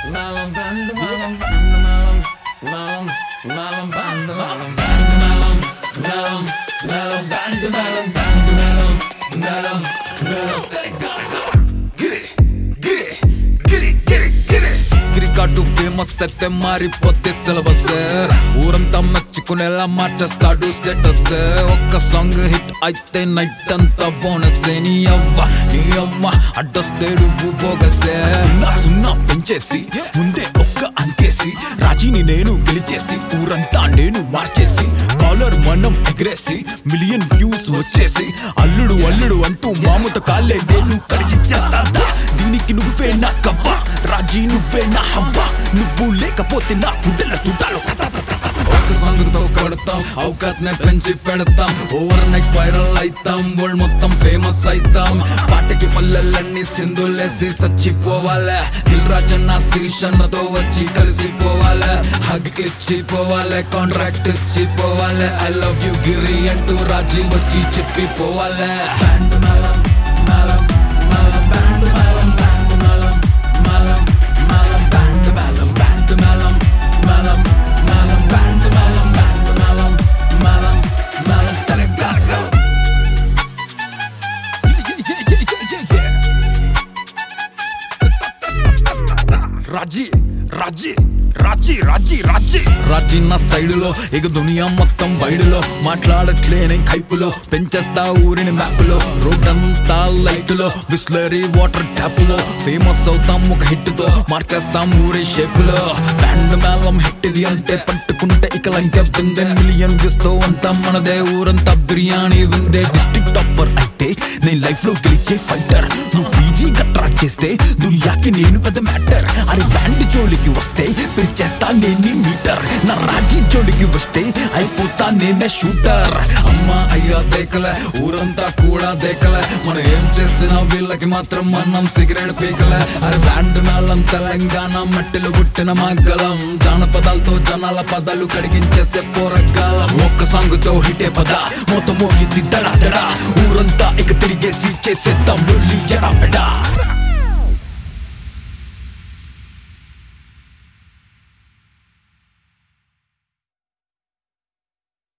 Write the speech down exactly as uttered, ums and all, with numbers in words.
Malam bandu malam bandu malam malam malam bandu malam bandu malam malam malam bandu malam bandu malam malam malam get it get it get it get it get it cricket famous అయితే మారిపోతే syllabus ఊరంతా మెచ్చుకునేలా మార్చేస్తాడు status ఒక్క song hit అయితే night అంతా bonus నీ అవ్వ నీ అమ్మ అడ్డొస్తే నువ్వు బోగసే సున్నా సున్నా పెంచేసి ముందే ఒక్క అంకేసి రాజీని నేను గెలిచేసి ఊరంతా నేను మార్చేసి కాలర్ మనం ఎగరేసి మిలియన్ వ్యూస్ వచ్చేసి అల్లుడు అల్లుడు అంటూ మామూత కాలే నేను కడిగిచ్చేస్తా దీనికి నువ్వే నా కవ్వ రాజీ నువ్వే నా హవ్వ నువ్వు లేకపోతే నా గుడ్డల చుట్టాలు ఒక్క సాంగ్ తో కొడతాం అవకాశ్ నే పెంచి పెడతాం ఓవర్ నైట్ వైరల్ అయితాం వరల్డ్ మొత్తం ఫేమస్ అయితాం పాటకి పల్లెలన్నీ సింధులేసి చచ్చిపోవాలే దిల్ రాజన్న శిరీషన్నతో వచ్చి కలిసిపోవాలే హగ్ ఇచ్చిపోవాలే కాంట్రాక్ట్ ఇచ్చిపోవాలే ఐ లవ్ యూ గిరి అంటూ రాజీ వచ్చి చెప్పిపోవాలే బ్యాండ్ మేళం మేళం మేళం బ్యాండ్ మేళం బ్యాండ్ మేళం మేళం మేళం బ్యాండ్ మేళం బ్యాండ్ మేళం మేళం మేళం బ్యాండ్ మేళం బ్యాండ్ మేళం మేళం మేళం తెలంగాణ రాజీ రాజీ రాజీ రాజీ రాజీ రాజీ నా సైడ్ లో ఇక దునియా మొత్తం వైడులో మాట్లాడట్లేనే కైపులో పెంచేస్తా ఊరిని మ్యాప్ లో రోడ్ అంతా లైట్ లో బిస్లరీ వాటర్ ట్యాప్ లో ఫేమస్ అవుతాం ఒక హిట్ తో మార్చేస్తాం ఊరి షేప్ లో బ్యాండ్ మేళం హిట్ ఇది అంటే పట్టుకుంటే ఇక లంక బిందె మిలియన్ వ్యూస్ తో అంతా మనదే ఊరంతా బిర్యానీ ఉందే డిస్ట్రిక్ట్ టాపర్ అయితే నేను లైఫ్ లో గెలిచే ఫైటర్ నువ్వు పీజీ గట్రా చేస్తే దునియాకి నేను పెద్ద మ్యాటర్ అరే బ్యాండ్ జోలికి వస్తే పిలిచేస్తా నేనే మీటర్ నా రాజీ జోలికి వస్తే అయిపోతా నేనే షూటర్ అమ్మ అయ్యా దేకలే ఊరంతా కూడా దేకలే మనం ఏం చేసినా వీళ్ళకి మాత్రం మనం సిగరెట్ పీకలే అరే బ్యాండ్ మేళం తెలంగాణ మట్టిలో పుట్టిన మగ్గలం జానపదాలతో జనాల పదాలు కడిగించేసే పోరగాలం ఒక్క సాంగ్ తో హిటే పద మొత్తం మోగిద్ది దడా దడా ఊరంతా ఇక తిరిగేసి చేసేద్దాం లొల్లి ఎడా పెడా